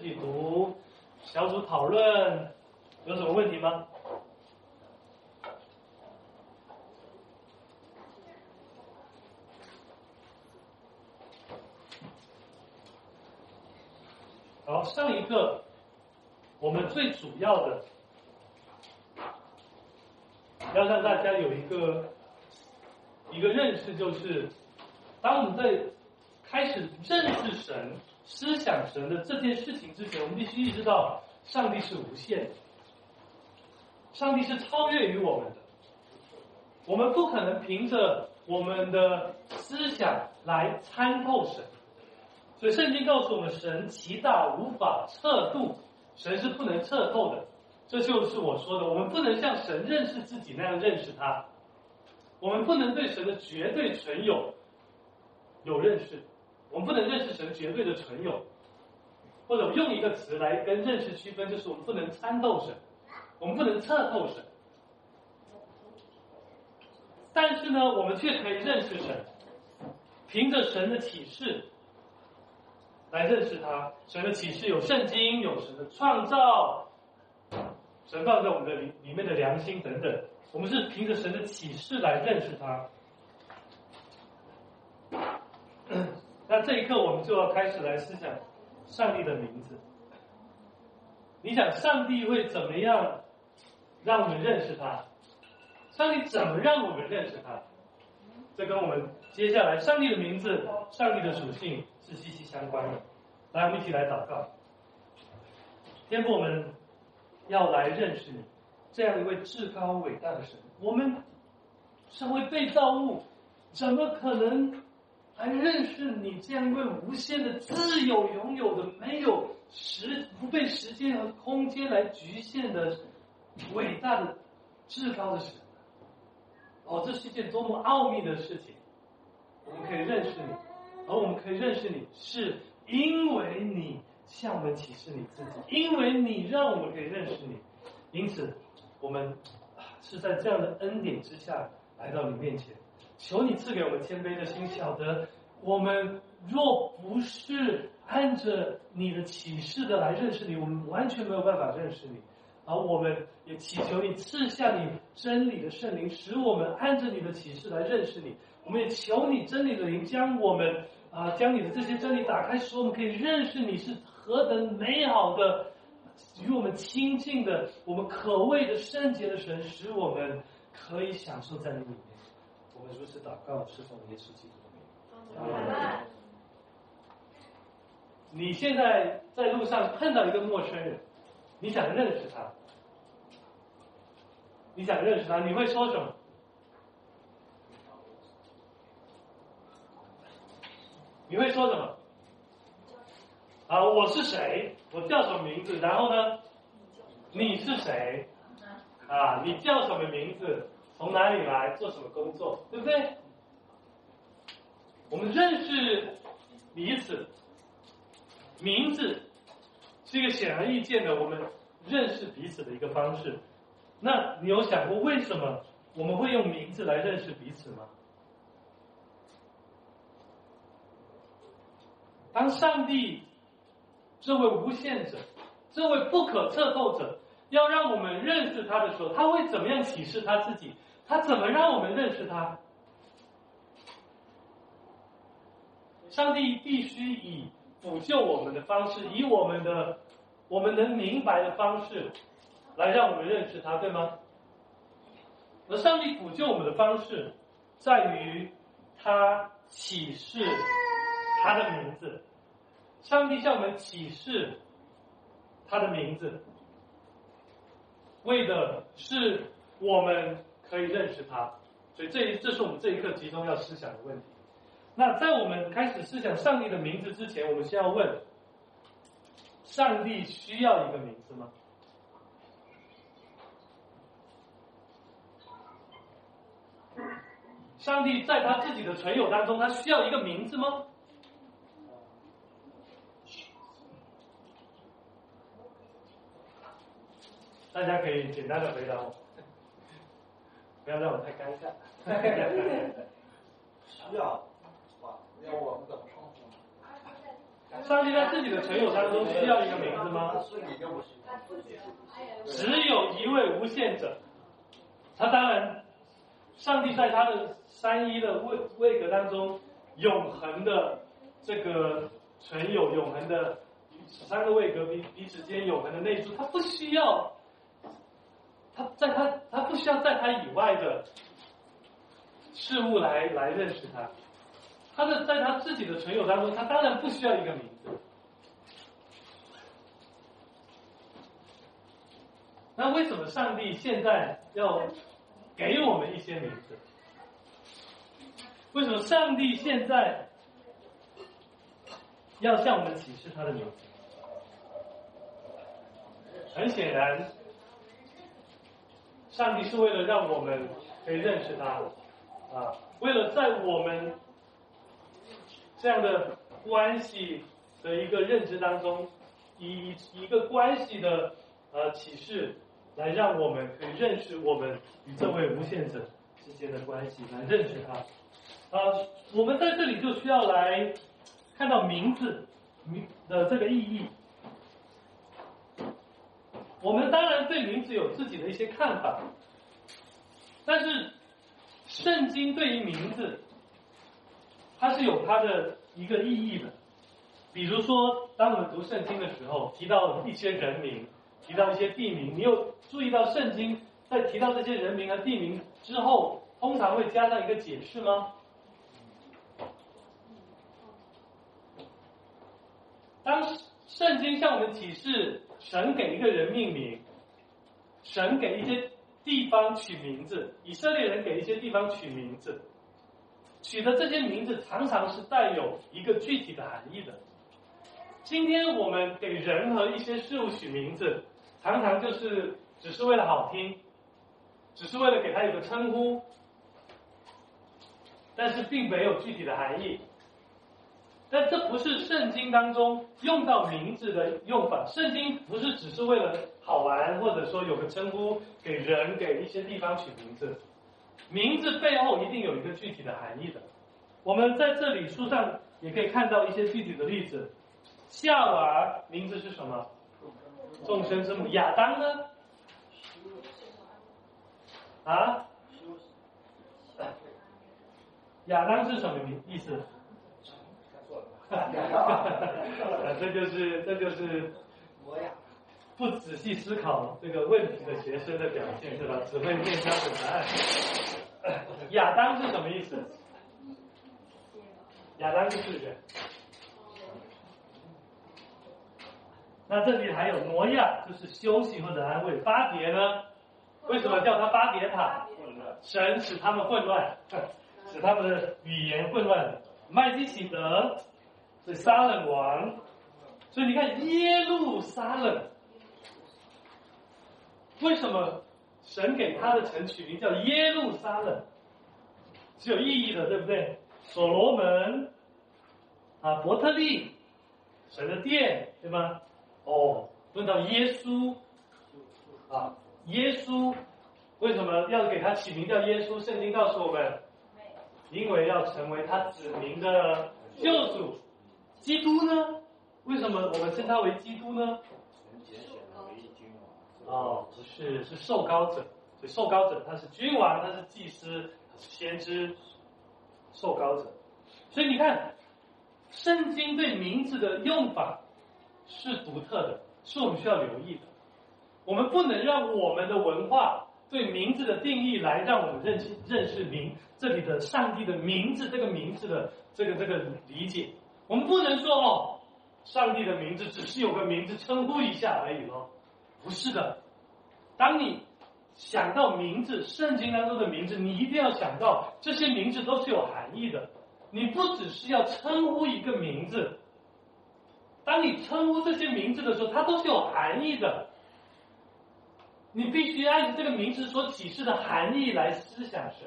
己读，小组讨论，有什么问题吗？好，上一课我们最主要的要让大家有一个认识，就是当我们在开始认识神、思想神的这件事情之前，我们必须意识到上帝是无限的，上帝是超越于我们的，我们不可能凭着我们的思想来参透神。所以圣经告诉我们，神极大无法测度，神是不能测透的。这就是我说的，我们不能像神认识自己那样认识他，我们不能对神的绝对存有认识，我们不能认识神绝对的存有，或者用一个词来跟认识区分，就是我们不能参透神，我们不能测透神。但是呢，我们却可以认识神，凭着神的启示来认识他。神的启示有圣经，有神的创造，神放在我们的里面的良心等等，我们是凭着神的启示来认识他。那这一刻我们就要开始来思想上帝的名字。你想上帝会怎么样让我们认识他？上帝怎么让我们认识他？这跟我们接下来上帝的名字、上帝的属性是息息相关的。来，我们一起来祷告。天父，我们要来认识你，这样一位至高伟大的神。我们身为被造物，怎么可能来认识你这样一位无限的、自有拥有的、没有不被时间和空间来局限的伟大的、至高的神？哦，这是一件多么奥秘的事情！我们可以认识你，而我们可以认识你，是因为你向我们启示你自己，因为你让我们可以认识你。因此，我们是在这样的恩典之下来到你面前，求你赐给我们谦卑的心，晓得我们若不是按着你的启示的来认识你，我们完全没有办法认识你。而我们也祈求你赐下你真理的圣灵，使我们按着你的启示来认识你。我们也求你真理的灵将我们将你的这些真理打开，使我们可以认识你是何等美好的、与我们亲近的、我们可畏的圣洁的神，使我们可以享受在你里面。我们如此祷告，是奉耶稣基督的名。你现在在路上碰到一个陌生人，你想认识他，你会说什么？你会说什么？我是谁？我叫什么名字？然后呢？你是谁？你叫什么名字？从哪里来？做什么工作？对不对？我们认识彼此，名字是一个显而易见的我们认识彼此的一个方式。那你有想过为什么我们会用名字来认识彼此吗？当上帝这位无限者，这位不可测透者要让我们认识他的时候，他会怎么样启示他自己？他怎么让我们认识他？上帝必须以辅救我们的方式，以我们能明白的方式来让我们认识他，对吗？而上帝辅救我们的方式在于他启示他的名字。上帝向我们启示他的名字，为的是我们可以认识他。所以这是我们这一课集中要思想的问题。那在我们开始思想上帝的名字之前，我们先要问：上帝需要一个名字吗？上帝在他自己的存有当中，他需要一个名字吗？大家可以简单的回答我，不要让我太尴尬。 需要，要我们怎么称呼呢？ 上帝在自己的存有当中需要一个名字吗？只有一位无限者。他当然，上帝在他的三一的位格当中，永恒的这个存有，永恒的三个位格彼此间永恒的内住，他不需要，他不需要在他以外的事物来认识他。在他自己的存有当中，他当然不需要一个名字。那为什么上帝现在要给我们一些名字？为什么上帝现在要向我们启示他的名字？很显然，上帝是为了让我们可以认识他啊，为了在我们这样的关系的一个认知当中，以一个关系的启示，来让我们可以认识我们与这位无限者之间的关系，来认识他。我们在这里就需要来看到名字的这个意义。我们当然对名字有自己的一些看法，但是圣经对于名字，它是有它的一个意义的。比如说，当我们读圣经的时候，提到一些人名，提到一些地名，你有注意到圣经在提到这些人名和地名之后，通常会加上一个解释吗？当圣经向我们启示神给一个人命名，神给一些地方取名字，以色列人给一些地方取名字，取的这些名字常常是带有一个具体的含义的。今天我们给人和一些事物取名字，常常就是只是为了好听，只是为了给它有个称呼，但是并没有具体的含义。但这不是圣经当中用到名字的用法，圣经不是只是为了好玩，或者说有个称呼给人给一些地方取名字，名字背后一定有一个具体的含义的。我们在这里书上也可以看到一些具体的例子。夏娃名字是什么？众生之母。亚当呢？啊？亚当是什么意思？这就是不仔细思考这个问题的学生的表现，是吧？只会念标准答案。亚当是什么意思？亚当是人。那这里还有挪亚，就是休息或者安慰。巴别呢？为什么叫他巴别塔？神使他们混乱，使他们的语言混乱。麦基洗德是撒冷王，所以你看耶路撒冷，为什么神给他的城取名叫耶路撒冷？是有意义的，对不对？所罗门伯特利，神的殿，对吗？论到耶稣耶稣为什么要给他起名叫耶稣？圣经告诉我们，因为要成为他子民的救主。基督呢？为什么我们称他为基督呢？不是，是受膏者。所以受膏者他是君王，他是祭司，他是先知，受膏者。所以你看，圣经对名字的用法是独特的，是我们需要留意的。我们不能让我们的文化对名字的定义来让我们认识这里的上帝的名字，这个名字的这个理解。我们不能说上帝的名字只是有个名字称呼一下而已咯。不是的，当你想到名字，圣经当中的名字，你一定要想到这些名字都是有含义的。你不只是要称呼一个名字，当你称呼这些名字的时候，它都是有含义的。你必须按照这个名字所启示的含义来思想神，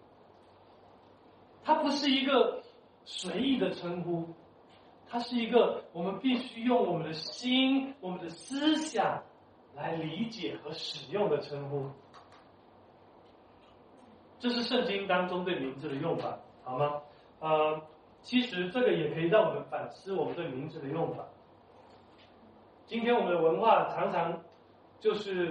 它不是一个随意的称呼，它是一个我们必须用我们的心、我们的思想来理解和使用的称呼。这是圣经当中对名字的用法，好吗？ 其实这个也可以让我们反思我们对名字的用法。今天我们的文化常常就是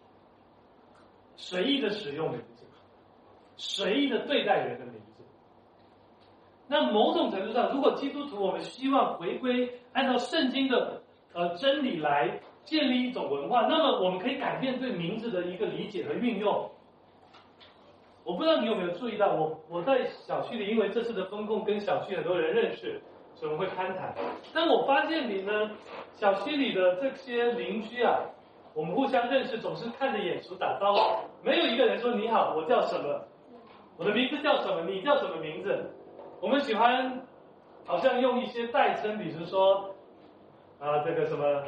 随意的使用名字，随意的对待人的名字。那某种程度上，如果基督徒我们希望回归按照圣经的真理来建立一种文化，那么我们可以改变对名字的一个理解和运用。我不知道你有没有注意到，我在小区里，因为这次的封控跟小区很多人认识，所以我们会攀谈。但我发现你呢，小区里的这些邻居啊，我们互相认识，总是看着眼熟打招呼，没有一个人说你好，我叫什么，我的名字叫什么，你叫什么名字。我们喜欢好像用一些代称，比如说这个什么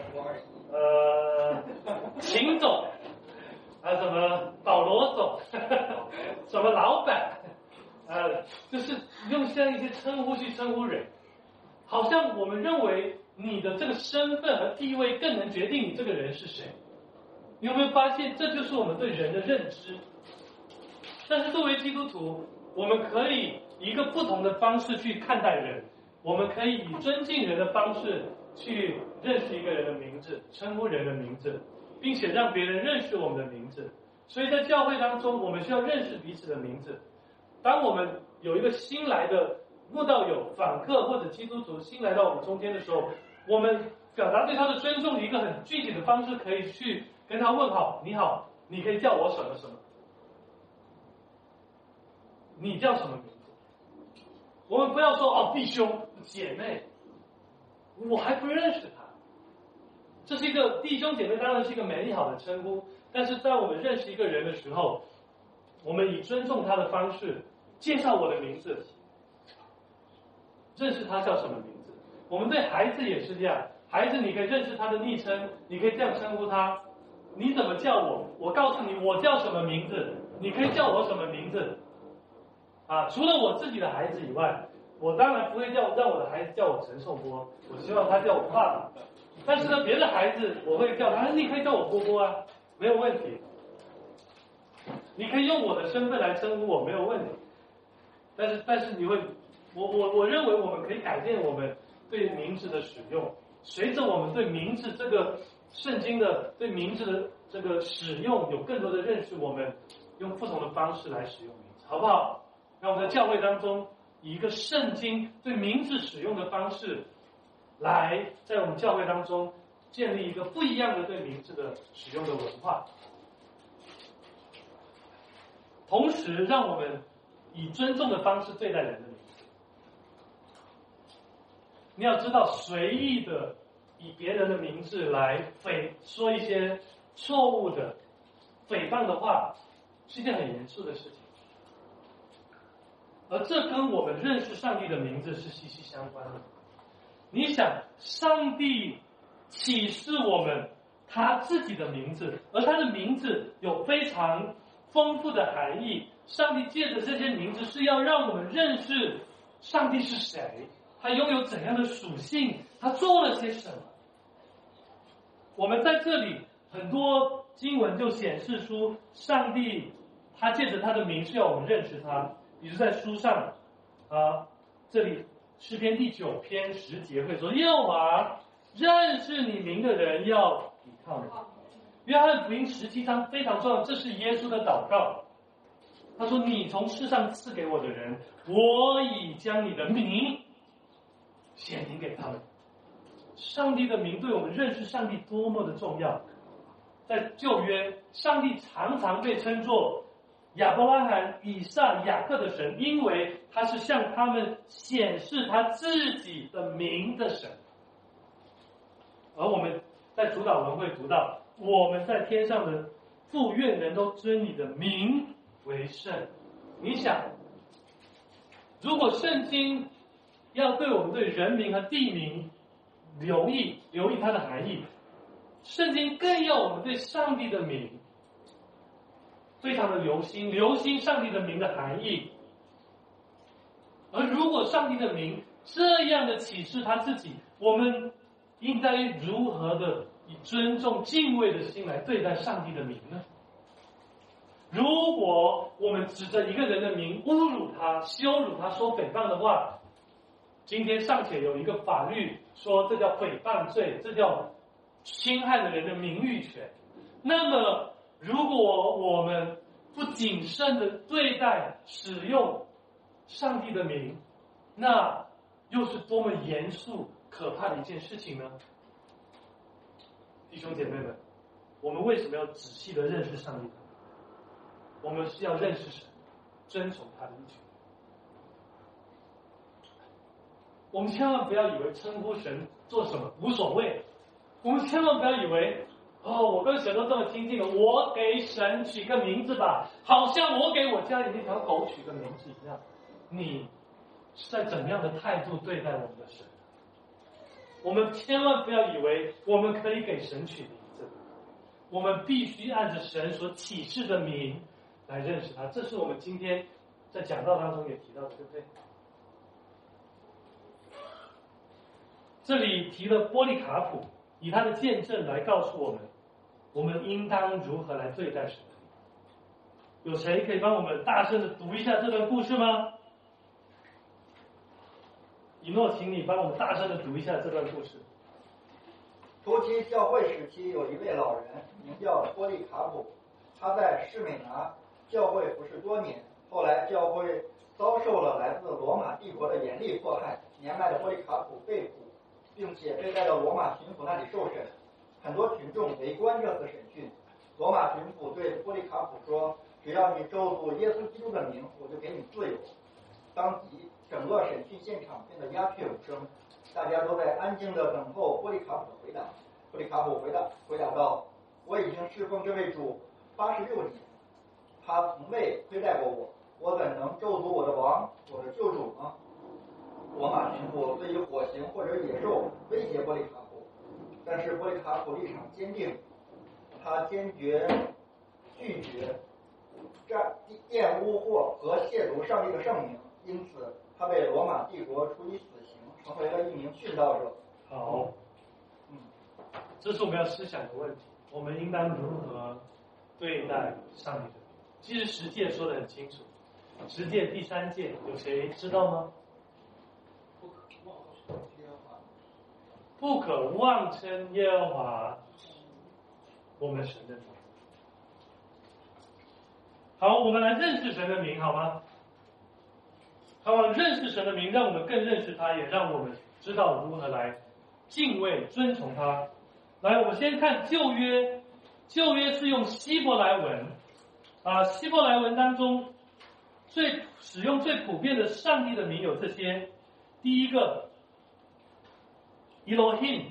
秦总什么保罗总什么老板就是用像一些称呼去称呼人，好像我们认为你的这个身份和地位更能决定你这个人是谁。你有没有发现这就是我们对人的认知？但是作为基督徒，我们可以以一个不同的方式去看待人，我们可以以尊敬人的方式去认识一个人的名字，称呼人的名字，并且让别人认识我们的名字。所以在教会当中，我们需要认识彼此的名字。当我们有一个新来的慕道友、访客或者基督徒新来到我们中间的时候，我们表达对他的尊重的一个很具体的方式，可以去跟他问好，你好，你可以叫我什么什么，你叫什么名字？我们不要说弟兄姐妹，我还不认识他。这是一个弟兄姐妹，当然是一个美好的称呼，但是在我们认识一个人的时候，我们以尊重他的方式介绍我的名字，认识他叫什么名字。我们对孩子也是这样，孩子你可以认识他的昵称，你可以这样称呼他。你怎么叫我？我告诉你我叫什么名字，你可以叫我什么名字除了我自己的孩子以外，我当然不会让我的孩子叫我陈颂波，我希望他叫我爸爸。但是呢，别的孩子我会叫他，你可以叫我波波啊，没有问题。你可以用我的身份来称呼我，没有问题。但是你会，我认为我们可以改变我们对名字的使用，随着我们对名字这个圣经的对名字的这个使用有更多的认识，我们用不同的方式来使用名字，好不好？让我们在教会当中以一个圣经对名字使用的方式，来在我们教会当中建立一个不一样的对名字的使用的文化，同时让我们以尊重的方式对待人的名字。你要知道，随意的以别人的名字来说一些错误的诽谤的话，是一件很严肃的事情，而这跟我们认识上帝的名字是息息相关的。你想，上帝启示我们他自己的名字，而他的名字有非常丰富的含义。上帝借着这些名字是要让我们认识上帝是谁，他拥有怎样的属性，他做了些什么。我们在这里很多经文就显示出上帝他借着他的名是要我们认识他。比如在书上这里诗篇第9篇10节会说，耶和华认识你名的人要倚靠你。约翰福音17章非常重要，这是耶稣的祷告。他说，你从世上赐给我的人，我已将你的名显明给他们。上帝的名对我们认识上帝多么的重要。在旧约，上帝常常被称作亚伯拉罕、以撒、雅各的神，因为他是向他们显示他自己的名的神。而我们在主导文会读到，我们在天上的父，愿人都尊你的名为圣。你想，如果圣经要对我们对人名和地名留意它的含义，圣经更要我们对上帝的名非常的留心上帝的名的含义。而如果上帝的名这样的启示他自己，我们应该如何的以尊重敬畏的心来对待上帝的名呢？如果我们指着一个人的名侮辱他、羞辱他、说诽谤的话， 今天尚且有一个法律说这叫诽谤罪，这叫侵害了人的名誉权。那么，如果我们不谨慎的对待使用上帝的名，那又是多么严肃可怕的一件事情呢？弟兄姐妹们，我们为什么要仔细的认识上帝？我们是要认识神，遵从他的意志。我们千万不要以为称呼神做什么无所谓，我们千万不要以为我跟神都这么亲近了，我给神取个名字吧，好像我给我家里那条狗取个名字一样。你是在怎么样的态度对待我们的神？我们千万不要以为我们可以给神取名字，我们必须按着神所启示的名来认识他。这是我们今天在讲道当中也提到的，对不对？这里提了波利卡普，以他的见证来告诉我们，我们应当如何来对待神。有谁可以帮我们大声的读一下这段故事吗？以诺，请你帮我们大声的读一下这段故事。 初期教会时期，有一位老人名叫波利卡普，他在士美拿教会服侍多年，后来教会遭受了来自罗马帝国的严厉迫害，年迈的波利卡普被捕，并且被带到罗马巡抚那里受审。很多群众围观这次审讯。罗马巡抚对波利卡普说：“只要你咒诅耶稣基督的名，我就给你自由。”当即，整个审讯现场变得鸦雀无声，大家都在安静地等候波利卡普的回答。波利卡普回答道：“我已经侍奉这位主86年，他从未亏待过我，我怎能咒诅我的王，我的救主呢？”罗马巡抚对于火刑或者野兽威胁波利卡普，但是波利卡普立场坚定，他坚决拒绝玷污和亵渎上帝的圣名，因此他被罗马帝国处以死刑，成为了一名殉道者。 好，这是我们要思想的问题，我们应当如何对待上帝的名？其实十诫说得很清楚，十诫第3诫有谁知道吗？不可妄称耶和华我们神的名。好，我们来认识神的名，好吗？好，认识神的名，让我们更认识他，也让我们知道如何来敬畏、遵从他。来，我们先看旧约，旧约是用希伯来文，希伯来文当中使用最普遍的上帝的名有这些。第一个 Elohim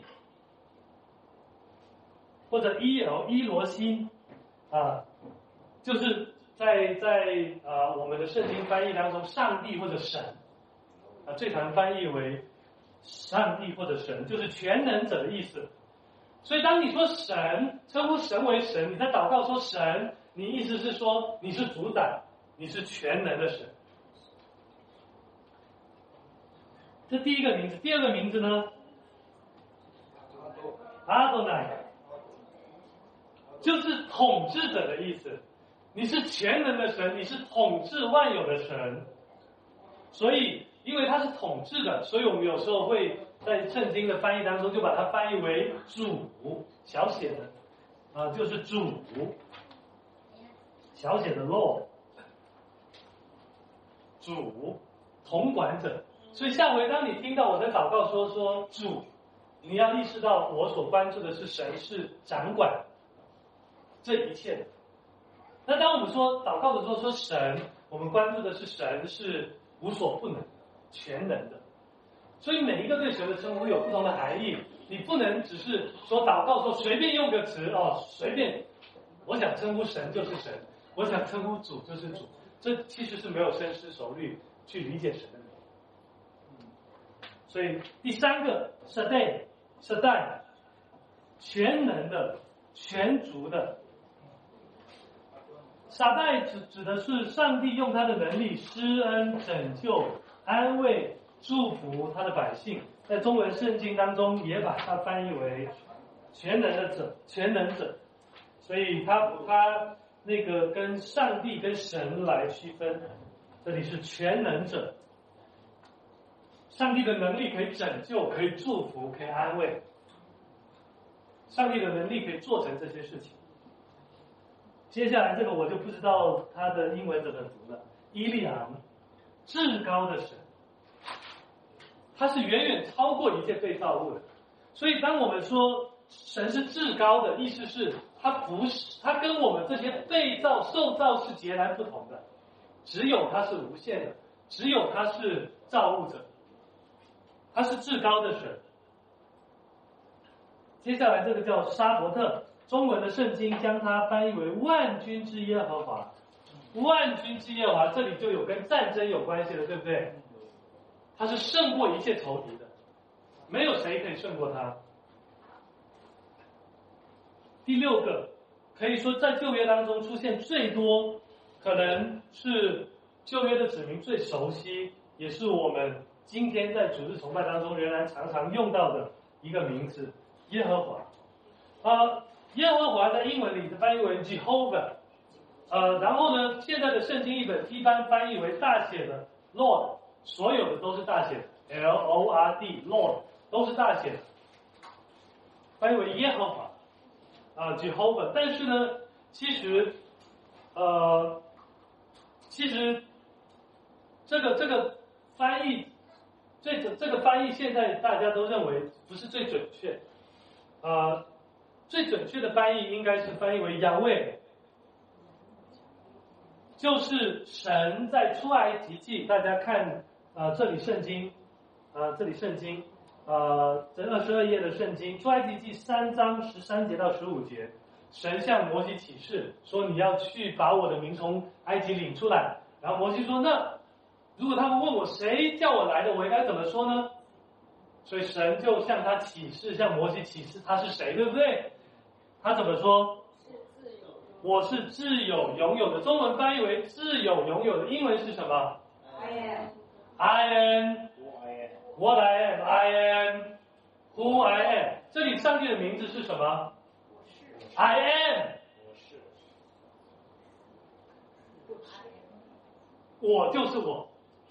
或者伊罗辛就是在我们的圣经翻译当中，上帝或者神最常翻译为上帝或者神，就是全能者的意思。所以当你说神，称呼神为神，你在祷告说神，你意思是说你是主宰，你是全能的神。这第一个名字。第二个名字呢？阿多乃，就是统治者的意思。你是全能的神，你是统治万有的神。所以因为他是统治的，所以我们有时候会在圣经的翻译当中就把它翻译为主，小写的就是主，小写的 Lord， 主，统管者。所以下回当你听到我在祷告说主，你要意识到我所关注的是神是掌管这一切的。那当我们说祷告的时候说神，我们关注的是神是无所不能、全能的。所以每一个对神的称呼有不同的含义，你不能只是说祷告说随便用个词随便，我想称呼神就是神，我想称呼主就是主，这其实是没有深思熟虑去理解神的名。所以第三个是代，全能的、全族的。撒代指的是上帝用他的能力施恩、拯救、安慰、祝福他的百姓。在中文圣经当中也把它翻译为全能者。所以他那个跟上帝跟神来区分，这里是全能者。 上帝的能力可以拯救，可以祝福，可以安慰。上帝的能力可以做成这些事情。接下来这个我就不知道它的英文怎么读了。伊利昂，至高的神，他是远远超过一切被造物的。所以当我们说神是至高的，意思是他不是，他跟我们这些被造受造是截然不同的，只有他是无限的，只有他是造物者，他是至高的神。接下来这个叫沙伯特，中文的圣经将它翻译为万军之耶和华。万军之耶和华，这里就有跟战争有关系了，对不对？他是胜过一切仇敌的，没有谁可以胜过他。第六个，可以说在旧约当中出现最多，可能是旧约的子民最熟悉，也是我们今天在主日崇拜当中仍然常常用到的一个名字，耶和华。耶和华在英文里翻译为 Jehovah，然后呢，现在的圣经译本一般翻译为大写的 Lord， 所有的都是大写的 Lord， Lord 都是大写的，翻译为耶和华Jehovah。但是呢，其实这个翻译，这个翻译现在大家都认为不是最准确，最准确的翻译应该是翻译为雅威。就是神在出埃及记，大家看这里圣经，这22页的圣经，出埃及记3章13节到15节，神向摩西起誓说：“你要去把我的民从埃及领出来。”然后摩西说：“那如果他们问我谁叫我来的，我应该怎么说呢？”所以神就向他起誓，向摩西起誓他是谁，对不对？他怎么说？我是自有永有的，中文翻译为自有永有的，英文是什么 ？I am what I am, I am who I am。这里上帝的名字是什么 ？I am， 我就是我，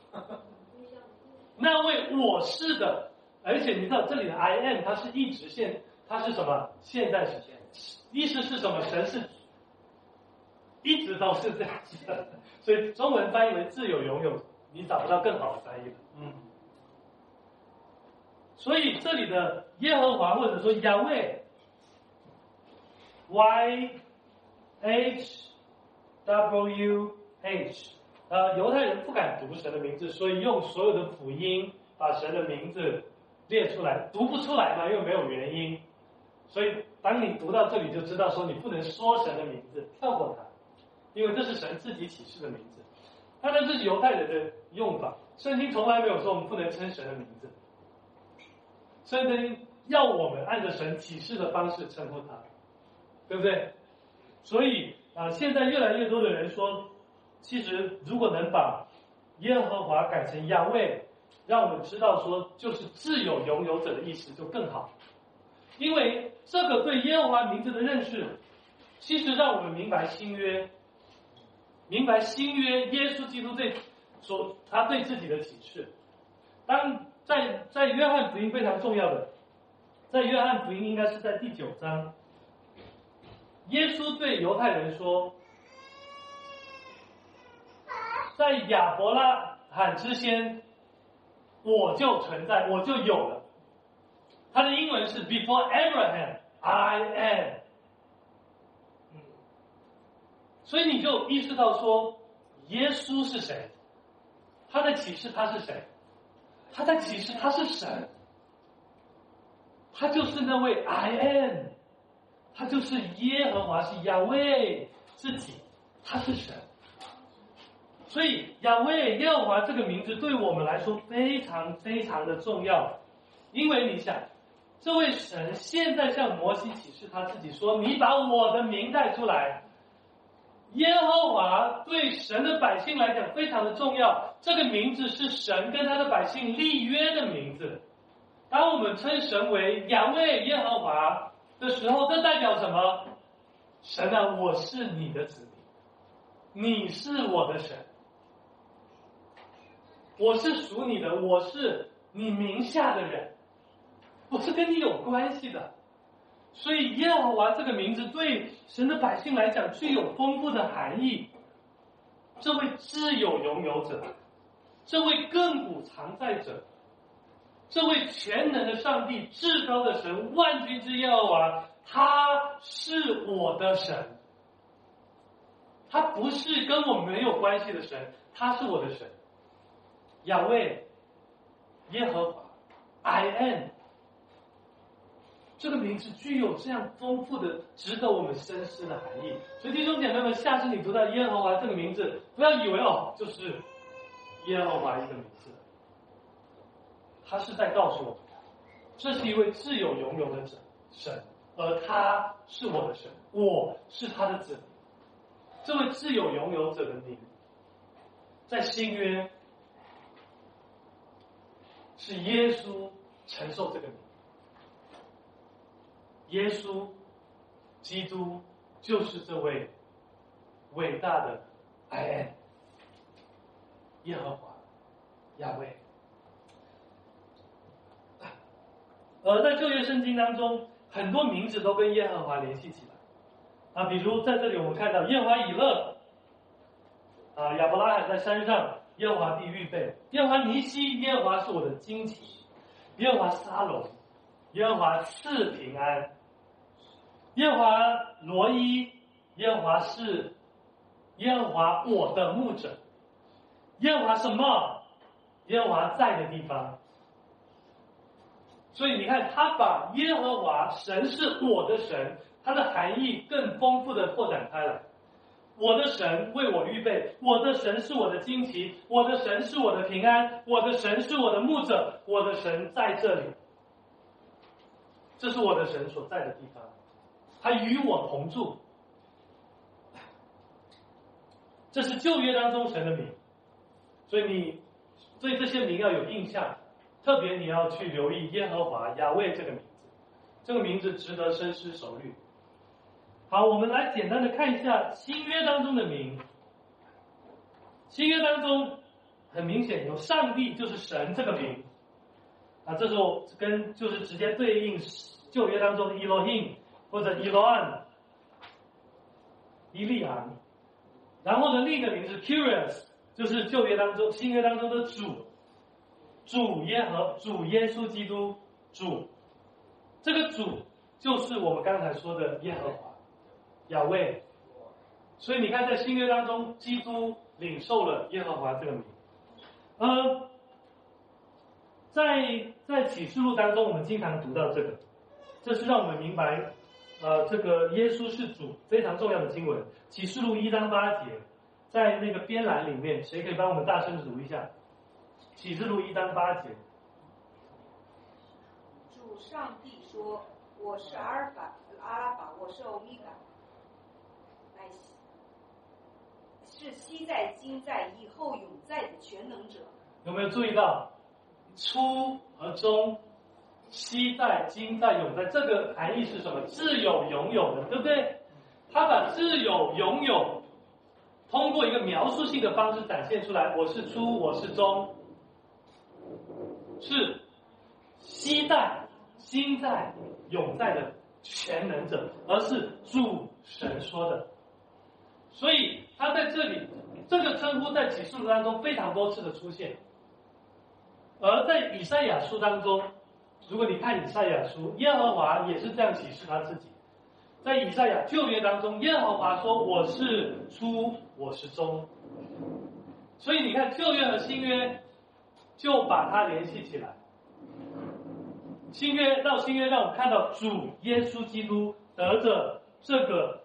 那位我是的，而且你知道这里的 I am 它是一直线，它是什么？现在时间，意思是什么？神是。一直都是这样子的，所以中文翻译为自有永有，你找不到更好的翻译了。所以这里的耶和华或者说雅威 YHWH，犹太人不敢读神的名字，所以用所有的辅音把神的名字列出来，读不出来嘛，因为没有元音，所以当你读到这里就知道说你不能说神的名字，跳过它。因为这是神自己启示的名字，当然这是犹太人的用法，圣经从来没有说我们不能称神的名字，圣经要我们按照神启示的方式称呼他，对不对？所以现在越来越多的人说，其实如果能把耶和华改成雅威，让我们知道说就是自有拥有者的意思就更好，因为这个对耶和华名字的认识，其实让我们明白新约。明白新约耶稣基督他对自己的启示。当在约翰福音非常重要的，在约翰福音应该是在第9章，耶稣对犹太人说，在亚伯拉罕之先，我就存在，我就有了。他的英文是 Before Abraham, I am。所以你就意识到说，耶稣是谁？他在启示他是谁？他在启示他是神，他就是那位 I am， 他就是耶和华，是亚威自己，他是神。所以亚威耶和华这个名字对我们来说非常非常的重要，因为你想，这位神现在向摩西启示他自己说，你把我的名带出来。耶和华对神的百姓来讲非常的重要，这个名字是神跟他的百姓立约的名字。当我们称神为雅威耶和华的时候，这代表什么？神啊，我是你的子民，你是我的神，我是属你的，我是你名下的人，我是跟你有关系的。所以耶和华这个名字对神的百姓来讲具有丰富的含义。这位自有拥有者，这位亘古常在者，这位全能的上帝，至高的神，万军之耶和华，他是我的神。他不是跟我没有关系的神，他是我的神。亚卫，耶和华 I am， 这个名字具有这样丰富的值得我们深思的含义。所以弟兄姐妹们，下次你读到耶和华这个名字，不要以为就是耶和华一个名字，他是在告诉我们，这是一位自有拥有的神，而他是我的神，我是他的子民。这位自有拥有者的名，在新约是耶稣承受这个名。耶稣基督就是这位伟大的 I am， 耶和华亚卫。而在旧约圣经当中，很多名字都跟耶和华联系起来比如在这里我们看到耶和华以勒亚伯拉罕在山上，耶和华必预备；耶和华尼西，耶和华是我的旌旗；耶和华沙龙，耶和华赐平安；耶和华罗伊，耶和华是耶和华我的牧者；耶和华什么？耶和华在的地方。所以你看，他把耶和华神是我的神，它的含义更丰富的拓展开来。我的神为我预备，我的神是我的旌旗，我的神是我的平安，我的神是我的牧者，我的神在这里。这是我的神所在的地方，他与我同住。这是旧约当中神的名，所以你对这些名要有印象，特别你要去留意耶和华亚卫这个名字，这个名字值得深思熟虑。好，我们来简单的看一下新约当中的名。新约当中很明显有上帝就是神这个名这时候就是直接对应旧约当中的 Elohim 或者 Eloan 伊利昂。然后呢，另一个名字 Kyrios 就是新约当中的主耶稣基督主。这个主就是我们刚才说的耶和华亚卫。所以你看在新约当中，基督领受了耶和华这个名。在启示录当中我们经常读到这个，这是让我们明白这个耶稣是主非常重要的经文。启示录1章8节，在那个编栏里面，谁可以帮我们大声读一下？启示录1章8节。 主上帝说：“我是阿尔法、阿拉法，我是欧米伽，是昔在、今在、以后永在的全能者。” 有没有注意到初和终，昔在、今在、永在，这个含义是什么？自有拥有的，对不对？他把自有拥有通过一个描述性的方式展现出来，我是初，我是终，是昔在、今在、永在的全能者，而是主神说的。所以他在这里这个称呼在启示录当中非常多次的出现。而在以赛亚书当中，如果你看以赛亚书，耶和华也是这样启示他自己。在以赛亚旧约当中，耶和华说：“我是初，我是终。”所以你看旧约和新约就把它联系起来。新约到新约让我们看到主耶稣基督得着这个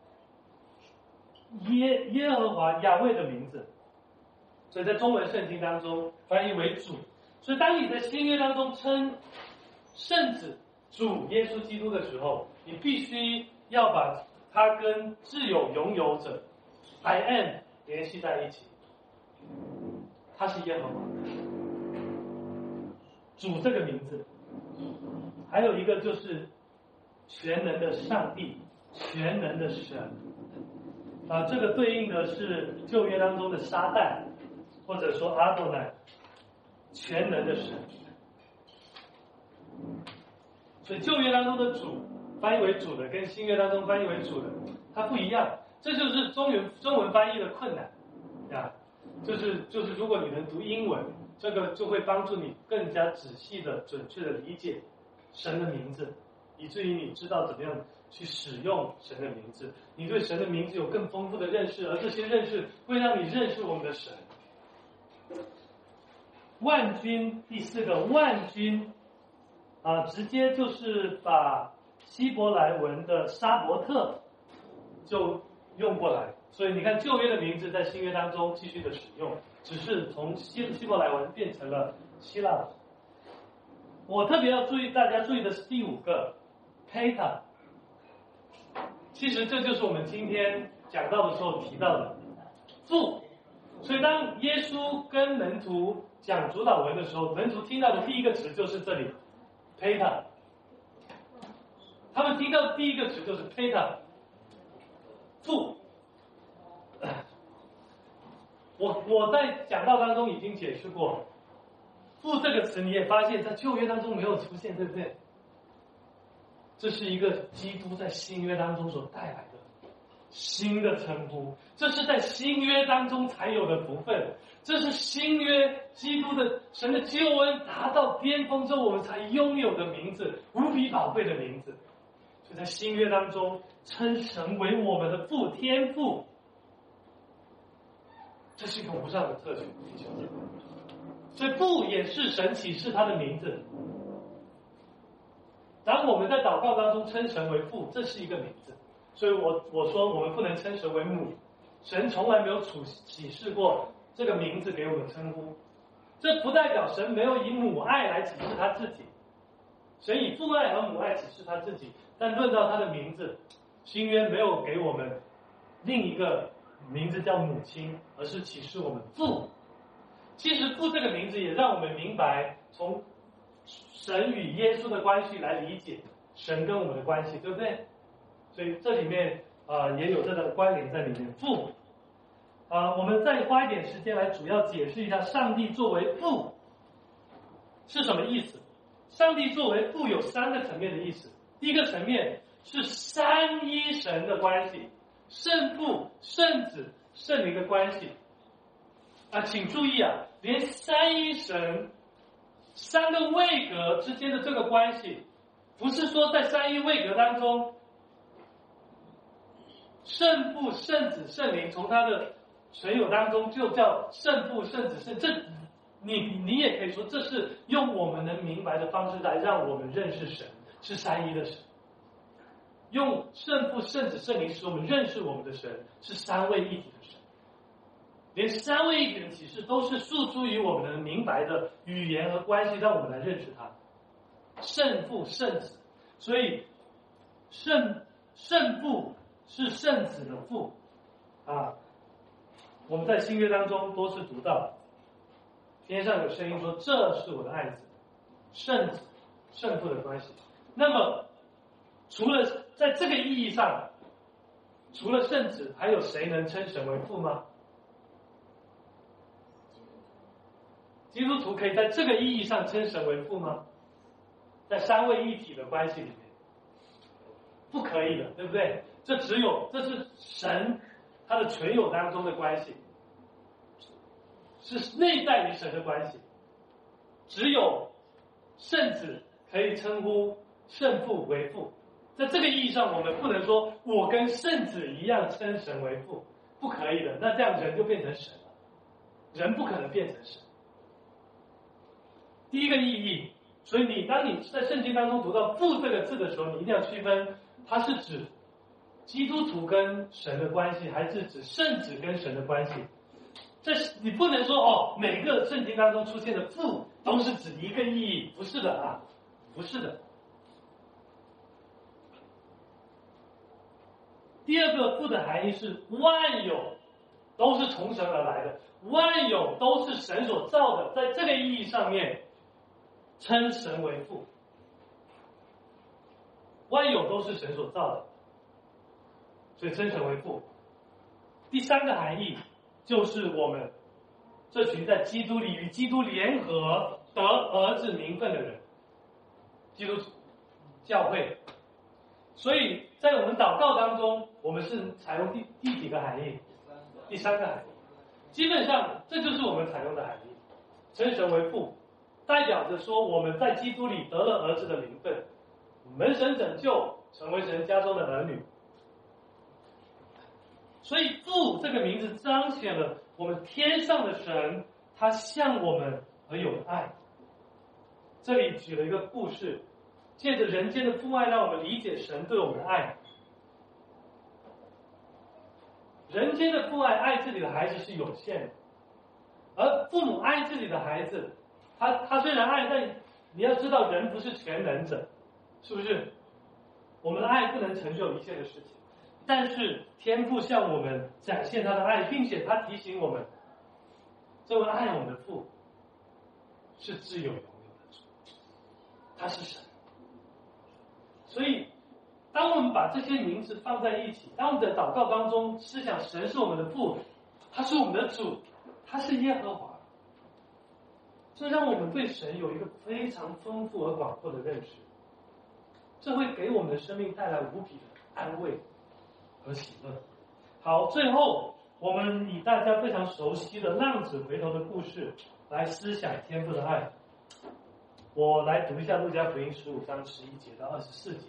耶和华亚卫的名字，所以在中文圣经当中翻译为主。所以当你在新约当中称圣子主耶稣基督的时候，你必须要把它跟自有拥有者 I am 联系在一起。他是耶和华主这个名字。还有一个就是全能的上帝，全能的神这个对应的是旧约当中的撒旦，或者说阿多乃，全能的神。 所以旧约当中的主翻译为主的，跟新约当中翻译为主的，它不一样。这就是中文翻译的困难啊，就是如果你能读英文，这个就会帮助你更加仔细的、准确的理解神的名字，以至于你知道怎么样去使用神的名字，你对神的名字有更丰富的认识，而这些认识会让你认识我们的神。万军，第4个万军直接就是把希伯来文的沙伯特就用过来，所以你看旧约的名字在新约当中继续的使用，只是从希伯来文变成了希腊文。我特别要大家注意的是第5个 Peta， 其实这就是我们今天讲到的时候提到的父。所以当耶稣跟门徒讲主导文的时候，门徒听到的第一个词就是这里 Peta， 他们听到的第一个词就是 Peta， 父。我在讲道当中已经解释过，父这个词你也发现在旧约当中没有出现，对不对？这是一个基督在新约当中所带来的新的称呼，这是在新约当中才有的福分，这是新约基督的神的救恩达到巅峰之后我们才拥有的名字，无比宝贵的名字。所以在新约当中称神为我们的父，天父，这是一个无上的特权。所以父也是神启示他的名字。当我们在祷告当中称神为父，这是一个名字。所以我说我们不能称神为母，神从来没有启示过这个名字给我们称呼。这不代表神没有以母爱来启示他自己，神以父爱和母爱启示他自己，但论到他的名字，新约没有给我们另一个名字叫母亲，而是启示我们父。其实父这个名字也让我们明白从神与耶稣的关系来理解神跟我们的关系，对不对？所以这里面也有这个关联在里面。父我们再花一点时间来主要解释一下上帝作为父是什么意思。上帝作为父有3个层面的意思。第一个层面是三一神的关系，圣父、圣子、圣灵的关系请注意连三一神3个位格之间的这个关系，不是说在三一位格当中圣父、圣子、圣灵从他的存有当中就叫圣父、圣子、圣，这你也可以说这是用我们能明白的方式来让我们认识神是三一的神，用圣父、圣子、圣灵使我们认识我们的神是3位一体的神。连3位一体的启示都是诉诸于我们能明白的语言和关系，让我们来认识他。圣父、圣子，所以圣父是圣子的父我们在新约当中多次读到，天上有声音说这是我的爱子，圣子圣父的关系。那么除了在这个意义上，除了圣子，还有谁能称神为父吗？基督徒可以在这个意义上称神为父吗？在3位一体的关系里面不可以的，对不对？这是神他的存有当中的关系，是内在于神的关系。只有圣子可以称呼圣父为父，在这个意义上我们不能说我跟圣子一样称神为父，不可以的，那这样人就变成神了，人不可能变成神。第一个意义，所以当你在圣经当中读到父这个字的时候，你一定要区分它是指基督徒跟神的关系，还是指圣子跟神的关系。你不能说每个圣经当中出现的父都是指一个意义，不是的不是的。第二个父的含义是万有都是从神而来的，万有都是神所造的，在这个意义上面称神为父，万有都是神所造的，所以称神为父。第3个含义就是我们这群在基督里与基督联合得儿子名分的人， 基督教会。所以在我们祷告当中，我们是采用第几个含义？第三个含义。基本上这就是我们采用的含义。称神为父，代表着说我们在基督里得了儿子的名分，蒙神拯救，成为神家中的儿女。所以父这个名字彰显了我们天上的神，他向我们而有爱。这里举了一个故事，借着人间的父爱，让我们理解神对我们的爱。人间的父爱，爱自己的孩子是有限的，而父母爱自己的孩子，他虽然爱，但你要知道，人不是全能者，是不是？我们的爱不能成就一切的事情，但是天父向我们展现他的爱，并且他提醒我们，这位爱我们的父是自有永有的主，他是神。所以当我们把这些名字放在一起，当我们的祷告当中思想神是我们的父，他是我们的主，他是耶和华，这让我们对神有一个非常丰富而广阔的认识，这会给我们的生命带来无比的安慰和喜乐。好，最后我们以大家非常熟悉的浪子回头的故事来思想天父的爱。我来读一下路加福音15章11节到24节。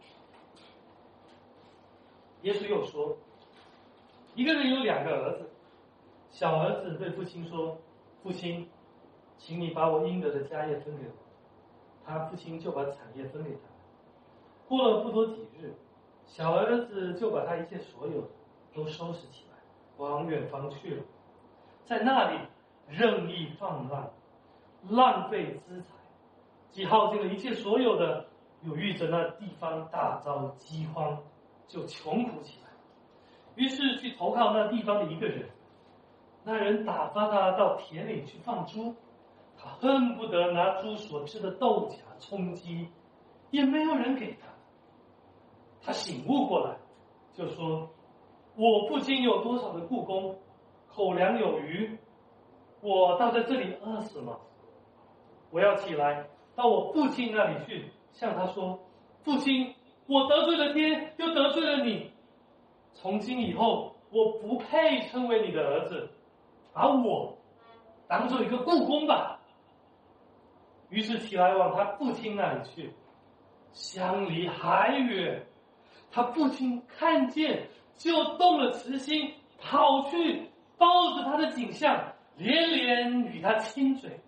耶稣又说，一个人有2个儿子，小儿子对父亲说，父亲，请你把我应得的家业分给我。他父亲就把产业分给他。过了不多几日，小儿子就把他一切所有的都收拾起来，往远方去了，在那里任意放浪，浪费资财，既耗尽了一切所有的，又遇着那地方大遭饥荒，就穷苦起来。于是去投靠那地方的一个人，那人打发他到田里去放猪，他恨不得拿猪所吃的豆荚充饥，也没有人给他。他醒悟过来，就说，我父亲有多少的雇工，口粮有余，我倒在这里饿死吗？我要起来到我父亲那里去，向他说，父亲，我得罪了天，又得罪了你，从今以后我不配称为你的儿子，把我当做一个雇工吧。于是起来往他父亲那里去，相离还远，他父亲看见，就动了慈心，跑去抱着他的颈项，连连与他亲嘴。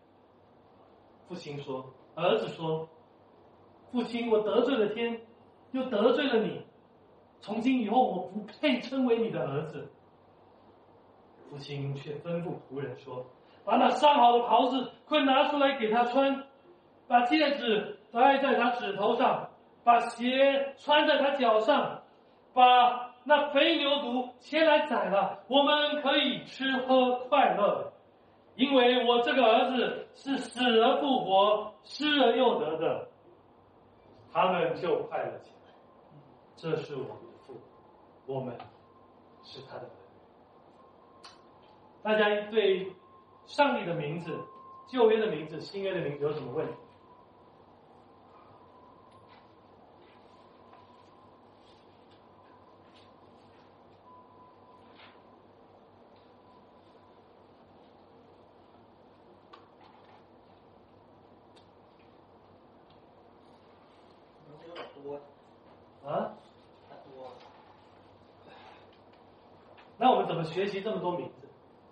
儿子说，父亲，我得罪了天，又得罪了你，从今以后我不配称为你的儿子。父亲却吩咐仆人说，把那上好的袍子快拿出来给他穿，把戒指戴在他指头上，把鞋穿在他脚上，把那肥牛犊牵来宰了，我们可以吃喝快乐。因为我这个儿子是死而复活，失而又得的。他们就快乐起来。这是我们的父，我们是他的儿女。大家对上帝的名字、旧约的名字、新约的名字有什么问题？啊？那我们怎么学习这么多名字？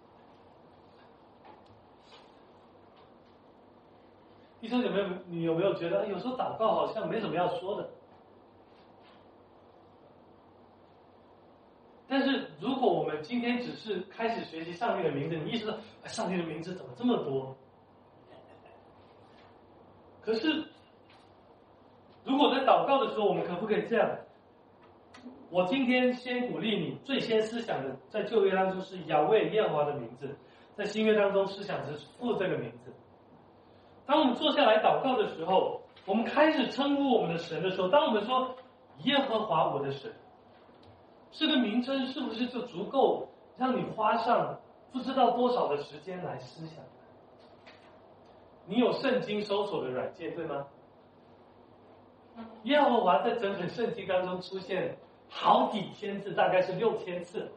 弟兄你有没有觉得，有时候祷告好像没什么要说的？但是如果我们今天只是开始学习上帝的名字，你意识到，上帝的名字怎么这么多？可是如果在祷告的时候，我们可不可以这样？我今天先鼓励你，最先思想的，在旧约当中是雅卫耶和华的名字，在新约当中思想是父这个名字。当我们坐下来祷告的时候，我们开始称呼我们的神的时候，当我们说耶和华我的神，这个名称是不是就足够让你花上不知道多少的时间来思想？你有圣经搜索的软件对吗？ 耶和华在整本圣经当中出现好几千次，大概是6000次。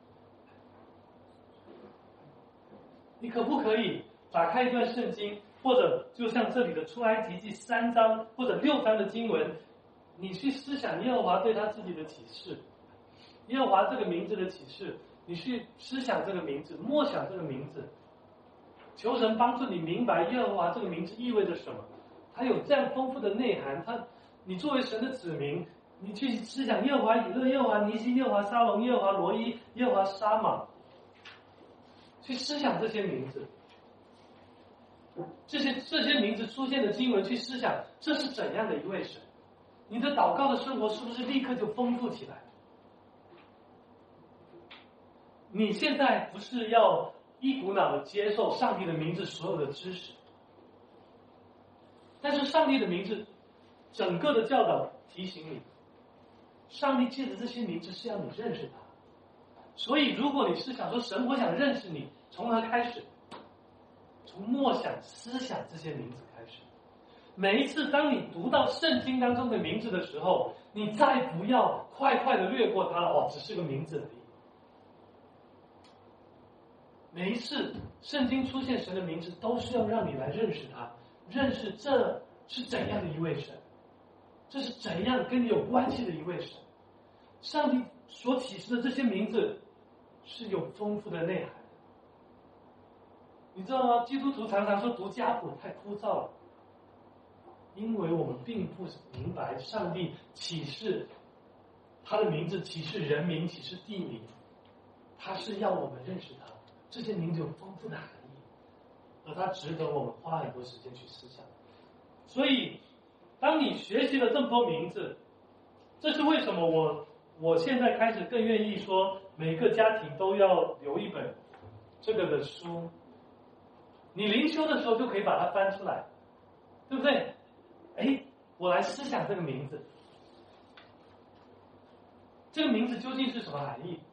你可不可以打开一段圣经，或者就像这里的出埃及记3章或者6章的经文，你去思想耶和华对他自己的启示，耶和华这个名字的启示，你去思想这个名字，默想这个名字，求神帮助你明白耶和华这个名字意味着什么，它有这样丰富的内涵。你作为神的子民，你去思想耶和华以勒、耶和华尼西、耶和华沙龙、耶和华罗伊、耶和华沙玛，去思想这些名字，这些名字出现的经文，去思想这是怎样的一位神。你的祷告的生活是不是立刻就丰富起来？你现在不是要一股脑的接受上帝的名字所有的知识，但是上帝的名字整个的教导提醒你，上帝借着这些名字是要你认识他。所以如果你是想说神我想认识你，从何开始？从默想思想这些名字开始。每一次当你读到圣经当中的名字的时候，你再不要快快的略过它了，只是个名字而已。每一次圣经出现神的名字，都是要让你来认识他，认识这是怎样的一位神，这是怎样跟你有关系的一位神。上帝所启示的这些名字是有丰富的内涵。你知道吗？基督徒常常说读家谱太枯燥了，因为我们并不明白上帝启示他的名字，启示人名，启示地名，他是要我们认识他。这些名字有丰富的含义，而它值得我们花很多时间去思想。所以当你学习了这么多名字，这是为什么我现在开始更愿意说每个家庭都要留一本这个的书，你灵修的时候就可以把它翻出来，对不对？我来思想这个名字，这个名字究竟是什么含义？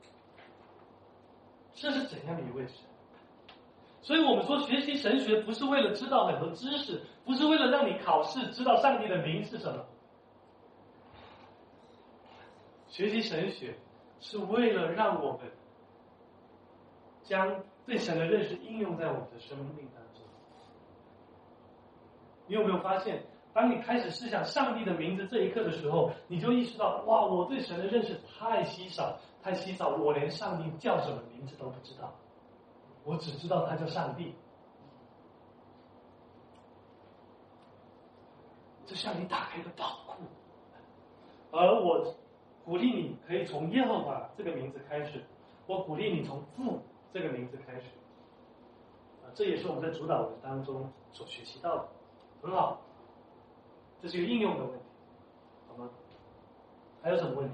这是怎样的一位神？所以我们说学习神学不是为了知道很多知识，不是为了让你考试知道上帝的名是什么。学习神学是为了让我们将对神的认识应用在我们的生命当中。你有没有发现，当你开始思想上帝的名字这一刻的时候，你就意识到，哇，我对神的认识太稀少，我连上帝叫什么名字都不知道，我只知道他叫上帝。这向你打开一个宝库，而我鼓励你可以从耶和华这个名字开始，我鼓励你从父这个名字开始，这也是我们在主导文当中所学习到的，很好，这是一个应用的问题，好吗？还有什么问题？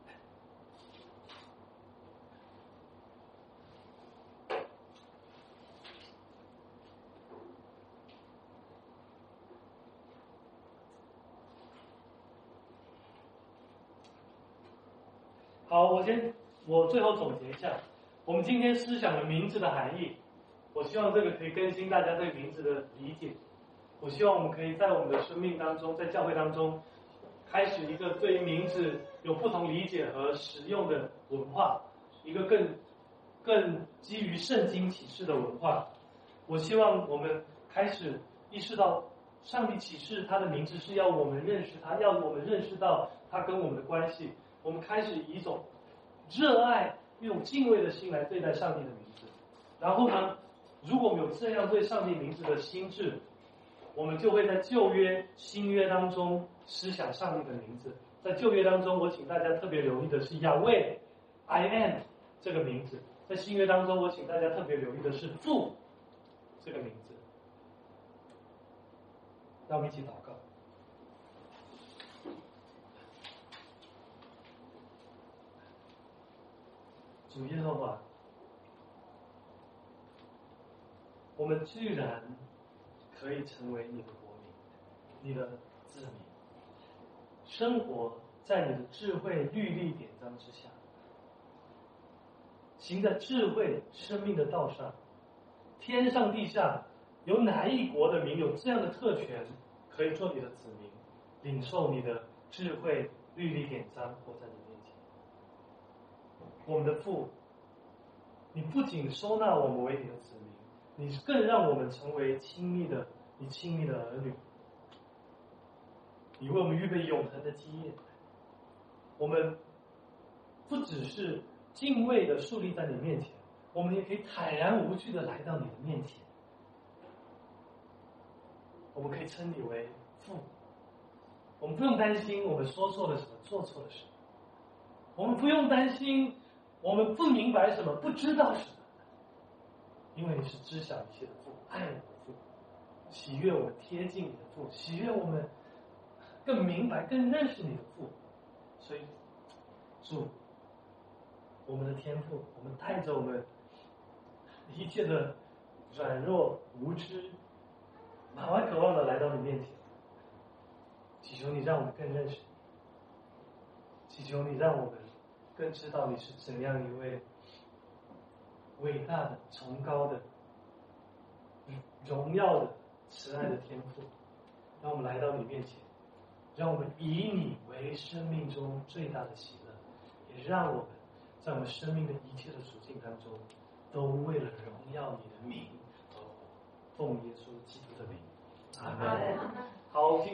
好，我最后总结一下，我们今天思想了名字的含义，我希望这个可以更新大家对名字的理解。我希望我们可以在我们的生命当中，在教会当中，开始一个对于名字有不同理解和使用的文化，一个更基于圣经启示的文化。我希望我们开始意识到，上帝启示他的名字是要我们认识他，要我们认识到他跟我们的关系。我们开始以一种热爱、一种敬畏的心来对待上帝的名字。然后呢，如果我们有这样对上帝名字的心智，我们就会在旧约、新约当中思想上帝的名字。在旧约当中，我请大家特别留意的是亚威 I am 这个名字；在新约当中，我请大家特别留意的是父这个名字。让我们一起祷告。主耶和华，我们居然可以成为你的国民，你的子民，生活在你的智慧律例典章之下，行在智慧生命的道上。天上地下有哪一国的民有这样的特权，可以做你的子民， 领受你的智慧、律例典章，活在你面前。我们的父，你不仅收纳我们为你的子民，你更让我们成为你亲密的儿女。你为我们预备永恒的基业，我们不只是敬畏的树立在你面前，我们也可以坦然无惧的来到你的面前。我们可以称你为父，我们不用担心我们说错了什么，做错了什么，我们不用担心我们不明白什么，不知道什么，因为你是知晓一切的父，爱我们的父，喜悦我们贴近你的父，喜悦我们更明白、更认识你的父。所以，主，我们的天父，我们带着我们一切的软弱、无知，满怀渴望的来到你面前，祈求你让我们更认识你，祈求你让我们更知道你是怎样一位伟大的、崇高的、荣耀的、慈爱的天父。让我们来到你面前，让我们以你为生命中最大的喜乐，也让我们在我们生命的一切的处境当中，都为了荣耀你的名而活。奉耶稣基督的名，阿门。好，